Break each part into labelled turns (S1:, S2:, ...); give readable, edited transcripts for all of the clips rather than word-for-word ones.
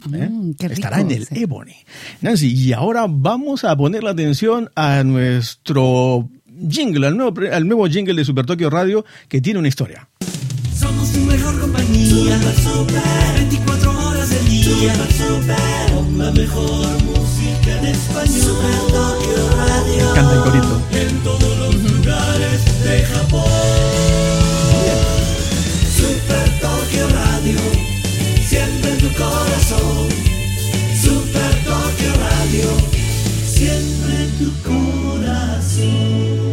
S1: Qué rico,
S2: estará en el Ebony. Nancy, y ahora vamos a poner la atención a nuestro jingle, al nuevo jingle de Super Tokio Radio, que tiene una historia.
S3: Somos tu mejor compañía, super, 24 horas del día, super, con la mejor música en español. Super Tokio Radio.
S2: Canta el corito.
S3: En todos los lugares de Japón. Super Tokio Radio, siempre en tu corazón. Super Tokio Radio, siempre en tu corazón.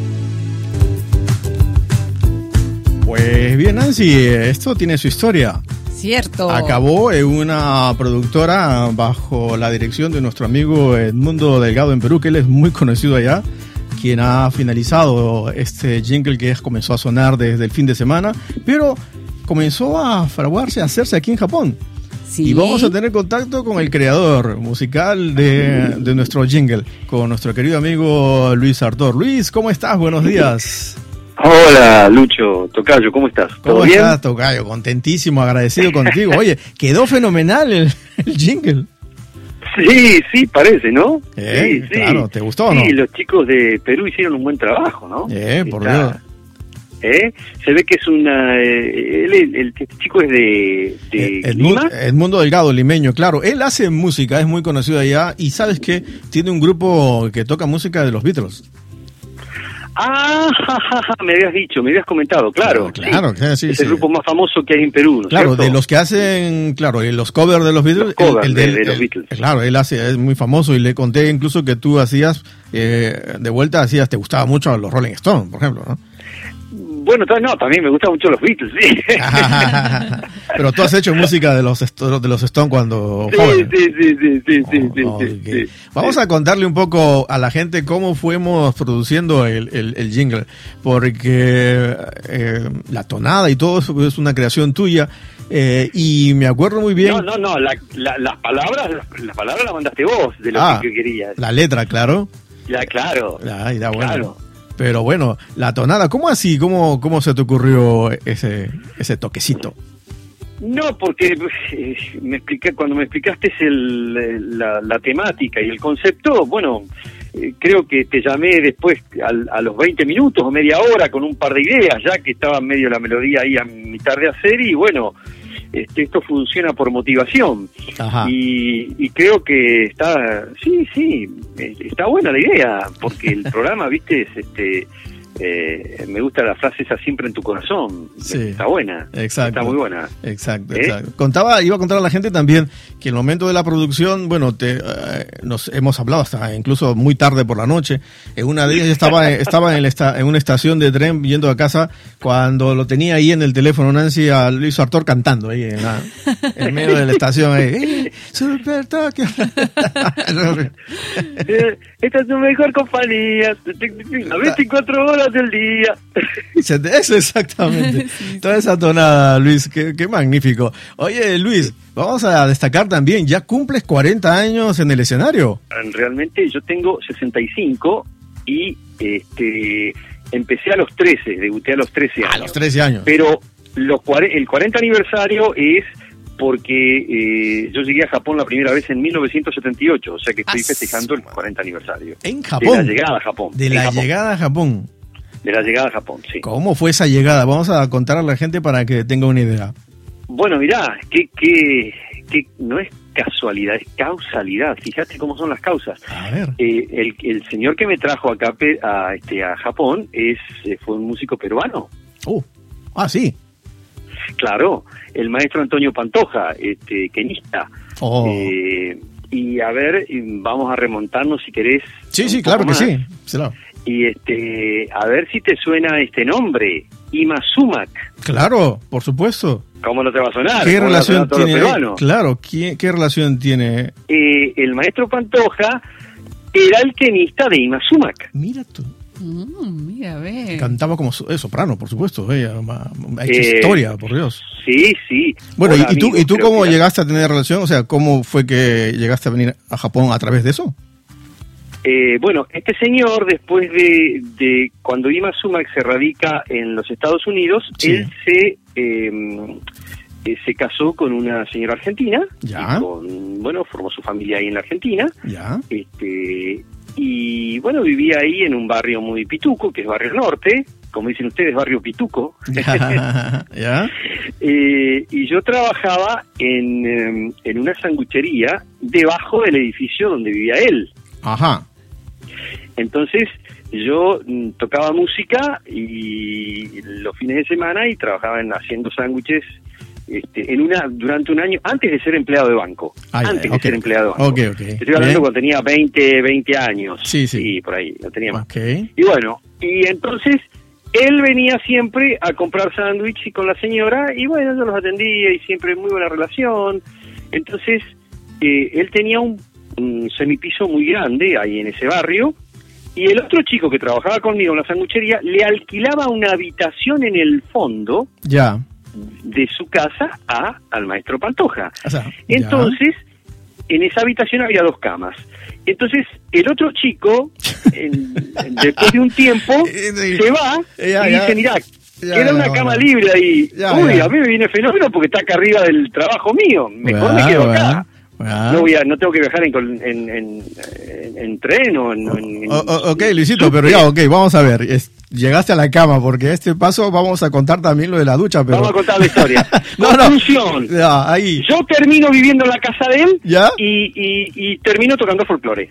S2: Pues bien, Nancy, esto tiene su historia.
S1: Cierto.
S2: Acabó en una productora bajo la dirección de nuestro amigo Edmundo Delgado en Perú, que él es muy conocido allá, quien ha finalizado este jingle que comenzó a sonar desde el fin de semana, pero comenzó a fraguarse, a hacerse aquí en Japón.
S1: Sí.
S2: Y vamos a tener contacto con el creador musical de nuestro jingle, con nuestro querido amigo Luis Artor. Luis, ¿cómo estás? Buenos días.
S4: Hola, Lucho, Tocayo, ¿cómo estás? ¿Todo
S2: ¿Cómo
S4: bien?
S2: estás, Tocayo? Contentísimo, agradecido contigo. Oye, quedó fenomenal el jingle.
S4: Sí, parece, ¿no? Sí.
S2: Claro, ¿te gustó o no?
S4: Sí, los chicos de Perú hicieron un buen trabajo, ¿no?
S2: Por Dios.
S4: Se ve que es una... el chico es de Lima.
S2: Edmundo Delgado, limeño, claro. Él hace música, es muy conocido allá, y ¿sabes qué? Tiene un grupo que toca música de los Beatles.
S4: Ah, me habías comentado, claro.
S2: Claro, sí.
S4: Es el grupo más famoso que hay en Perú, ¿no?
S2: Claro,
S4: ¿cierto?
S2: de los que hacen, los covers de los Beatles.
S4: De los Beatles.
S2: Claro, él es muy famoso, y le conté incluso que tú hacías, de vuelta te gustaba mucho los Rolling Stones, por ejemplo, ¿no?
S4: Bueno, también me gustan mucho los Beatles, sí.
S2: Pero tú has hecho música de los Stones cuando joven.
S4: Sí.
S2: Vamos a contarle un poco a la gente cómo fuimos produciendo el jingle, porque la tonada y todo eso es una creación tuya, y me acuerdo muy bien.
S4: No, las palabras las mandaste vos, de lo que querías.
S2: La letra, claro.
S4: Ya, claro.
S2: Bueno.
S4: Claro.
S2: Pero bueno, la tonada, ¿cómo así? ¿Cómo se te ocurrió ese toquecito?
S4: No, porque cuando me explicaste la temática y el concepto, bueno, creo que te llamé después a los 20 minutos o media hora con un par de ideas, ya que estaba en medio de la melodía ahí a mitad de hacer, y bueno, esto funciona por motivación.
S2: Ajá.
S4: Y creo que está buena la idea, porque el programa, viste, me gusta la frase esa, siempre en tu corazón.
S2: Sí.
S4: Está buena.
S2: Exacto.
S4: Está muy buena.
S2: Exacto. Iba a contar a la gente también que en el momento de la producción, bueno, nos hemos hablado hasta incluso muy tarde por la noche. En una de ellas estaba en una estación de tren yendo a casa, cuando lo tenía ahí en el teléfono Nancy a Luis Artor cantando ahí en medio de la estación ahí. Super Tokio.
S4: Esta es tu mejor compañía. A 24 horas del día.
S2: Eso exactamente. Toda esa tonada, Luis, qué magnífico. Oye, Luis, vamos a destacar también, ya cumples 40 años en el escenario.
S4: Realmente yo tengo 65 y empecé a los 13, debuté a los 13 años.
S2: A los 13 años.
S4: Pero el 40 aniversario es porque yo llegué a Japón la primera vez en 1978, o sea que estoy festejando el 40 aniversario.
S2: ¿En Japón?
S4: De la llegada a Japón.
S2: Llegada a Japón.
S4: De la llegada a Japón, sí.
S2: ¿Cómo fue esa llegada? Vamos a contar a la gente para que tenga una idea.
S4: Bueno, mirá, que no es casualidad, es causalidad. Fíjate cómo son las causas.
S2: A ver.
S4: El señor que me trajo acá a Japón fue un músico peruano.
S2: Sí.
S4: Claro, el maestro Antonio Pantoja, quenista. Y a ver, vamos a remontarnos si querés.
S2: Sí, claro que sí.
S4: Y a ver si te suena este nombre, Ima Sumac.
S2: Claro, por supuesto.
S4: ¿Cómo no te va a sonar?
S2: ¿Qué relación tiene? Claro, ¿qué relación tiene?
S4: El maestro Pantoja era el quenista de Ima Sumac.
S2: Mira tú.
S1: Mira, ve.
S2: Cantaba como soprano, por supuesto. Ella ha hecho historia, por Dios.
S4: Sí.
S2: Bueno, ¿y tú cómo llegaste a tener relación? O sea, ¿cómo fue que llegaste a venir a Japón a través de eso?
S4: Bueno, este señor, después de cuando Ima Sumac se radica en los Estados Unidos, sí, él se casó con una señora argentina,
S2: Ya.
S4: Formó su familia ahí en la Argentina,
S2: Ya.
S4: y bueno, vivía ahí en un barrio muy pituco, que es Barrio Norte, como dicen ustedes, Barrio Pituco.
S2: ¿Ya?
S4: Y yo trabajaba en una sanguchería debajo del edificio donde vivía él.
S2: Ajá.
S4: Entonces yo tocaba música y los fines de semana y trabajaba haciendo sándwiches durante un año, antes de ser empleado de banco. Antes de ser empleado de banco.
S2: Okay.
S4: Estoy hablando cuando tenía 20 años.
S2: Sí.
S4: Por ahí, no tenía más.
S2: Okay.
S4: Y bueno, y entonces él venía siempre a comprar sándwiches con la señora y bueno, yo los atendía y siempre muy buena relación. Entonces, él tenía un semipiso muy grande ahí en ese barrio y el otro chico que trabajaba conmigo en la sanguchería le alquilaba una habitación en el fondo
S2: Ya.
S4: de su casa al maestro Pantoja.
S2: O sea,
S4: entonces, en esa habitación había 2 camas. Entonces, el otro chico, después de un tiempo, se va y dice, mirá, queda una cama libre ahí. A mí me viene fenómeno porque está acá arriba del trabajo mío. Mejor me quedo acá. No tengo que viajar en tren o
S2: Ok, Luisito, pero ya, vamos a ver. Llegaste a la cama, porque a este paso vamos a contar también lo de la ducha, pero...
S4: Vamos a contar la historia. Conclusión.
S2: Ahí.
S4: Yo termino viviendo en la casa de él
S2: ¿Ya?
S4: y termino tocando folclore.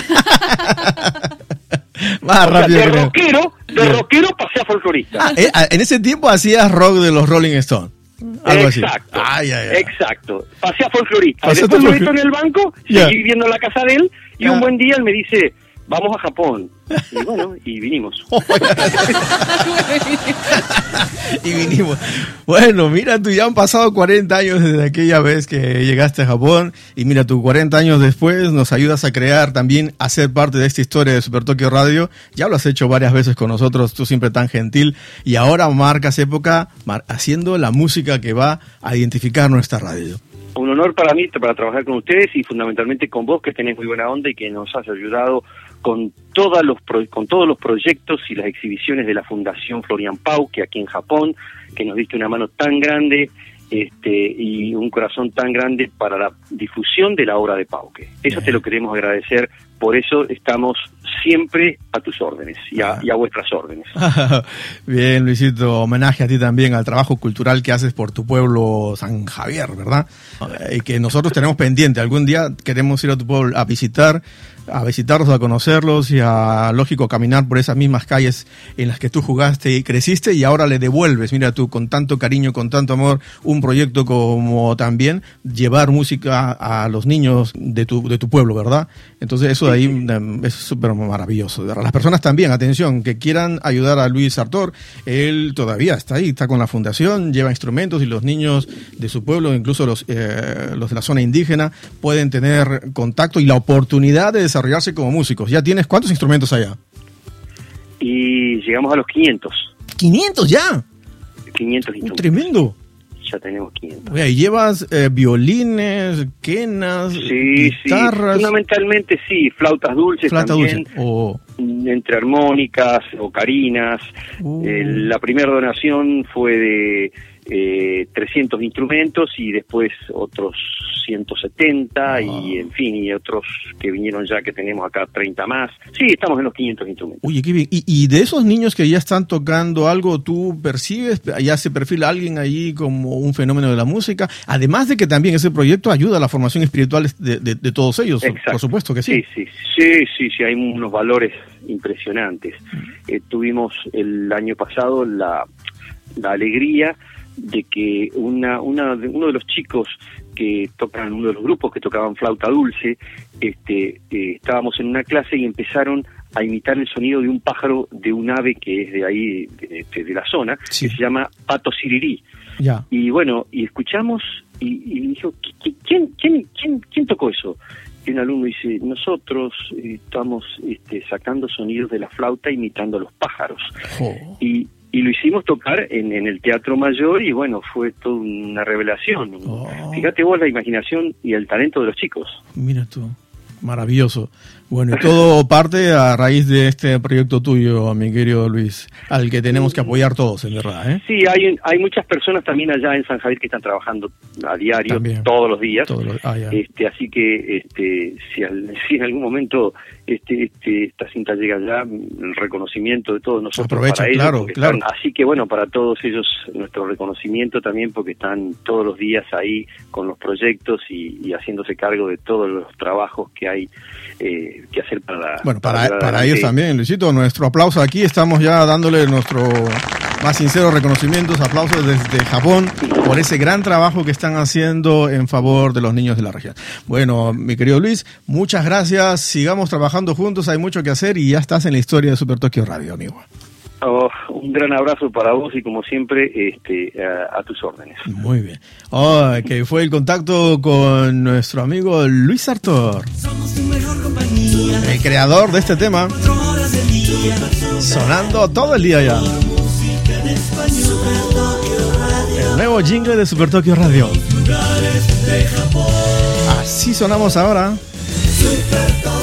S2: Más rápido.
S4: De rockero pasé a folclorista.
S2: En ese tiempo hacías rock de los Rolling Stones. Algo
S4: Exacto.
S2: Así.
S4: Exacto. Pasé a folclorista. Después me meto en el banco, seguí viviendo en la casa de él y un buen día él me dice, vamos a Japón. Y bueno, y vinimos.
S2: Y vinimos. Bueno, mira, tú ya han pasado 40 años desde aquella vez que llegaste a Japón y mira, tú 40 años después nos ayudas a crear también, a ser parte de esta historia de Super Tokio Radio. Ya lo has hecho varias veces con nosotros, tú siempre tan gentil y ahora marcas época haciendo la música que va a identificar nuestra radio.
S4: Un honor para mí, para trabajar con ustedes y fundamentalmente con vos, que tenés muy buena onda y que nos has ayudado con todos los proyectos y las exhibiciones de la Fundación Florian Pauke aquí en Japón, que nos diste una mano tan grande y un corazón tan grande para la difusión de la obra de Pauke. Eso te lo queremos agradecer, por eso estamos siempre a tus órdenes y a vuestras órdenes.
S2: Bien, Luisito, homenaje a ti también al trabajo cultural que haces por tu pueblo San Javier, ¿verdad? Y que nosotros tenemos pendiente, algún día queremos ir a tu pueblo a visitarlos, a conocerlos y lógico, caminar por esas mismas calles en las que tú jugaste y creciste y ahora le devuelves, mira tú, con tanto cariño, con tanto amor, un proyecto como también llevar música a los niños de tu pueblo, ¿verdad? Entonces eso de ahí es súper maravilloso. Las personas también, atención, que quieran ayudar a Luis Sartor, él todavía está ahí, está con la fundación, lleva instrumentos y los niños de su pueblo, incluso los de la zona indígena, pueden tener contacto y la oportunidad de desarrollarse como músicos. ¿Ya tienes cuántos instrumentos allá?
S4: Y llegamos a los 500.
S2: ¿500 ya?
S4: 500 instrumentos.
S2: Tremendo.
S4: Ya tenemos 500.
S2: Oye, ¿y llevas violines, quenas, guitarras?
S4: Sí, fundamentalmente sí, flautas dulces también, entre armónicas, ocarinas. La primera donación fue de 300 instrumentos y después otros 170 y en fin, y otros que vinieron ya, que tenemos acá 30 más. Sí, estamos en los 500 instrumentos.
S2: Oye, qué bien. Y de esos niños que ya están tocando algo, ¿tú percibes, ya se perfila alguien allí como un fenómeno de la música? Además de que también ese proyecto ayuda a la formación espiritual de todos ellos. Exacto. Por supuesto que sí.
S4: Sí, hay unos valores impresionantes. Tuvimos el año pasado la alegría de que uno de los chicos que tocan, uno de los grupos que tocaban flauta dulce, estábamos en una clase y empezaron a imitar el sonido de un pájaro, de un ave que es de ahí, de la zona, que se llama pato sirirí.
S2: Ya.
S4: Y bueno, y escuchamos y dijo, ¿quién tocó eso? Y un alumno dice, nosotros estamos sacando sonidos de la flauta imitando a los pájaros. Y lo hicimos tocar en el Teatro Mayor y bueno, fue toda una revelación. Fíjate vos la imaginación y el talento de los chicos.
S2: Mira tú. Maravilloso. Bueno, y todo parte a raíz de este proyecto tuyo, mi querido Luis, al que tenemos que apoyar todos, en verdad, ¿eh?
S4: Sí, hay muchas personas también allá en San Javier que están trabajando a diario,
S2: También.
S4: todos los días.
S2: Ya.
S4: Así que si en algún momento esta cinta llega allá, el reconocimiento de todos nosotros
S2: Aprovecha,
S4: para ellos,
S2: claro.
S4: están, así que bueno, para todos ellos nuestro reconocimiento también, porque están todos los días ahí con los proyectos y haciéndose cargo de todos los trabajos que hay que hacer
S2: para ellos también, Luisito, nuestro aplauso aquí. Estamos ya dándole nuestro más sincero reconocimientos, aplausos desde Japón por ese gran trabajo que están haciendo en favor de los niños de la región. Bueno, mi querido Luis, muchas gracias, sigamos trabajando juntos, hay mucho que hacer y ya estás en la historia de Super Tokio Radio, amigo.
S4: Un gran abrazo para vos y como siempre a tus órdenes.
S2: Muy bien. Que fue el contacto con nuestro amigo Luis Sartor, el creador de este tema, sonando todo el día ya. El nuevo jingle de Super Tokio Radio. Así sonamos ahora.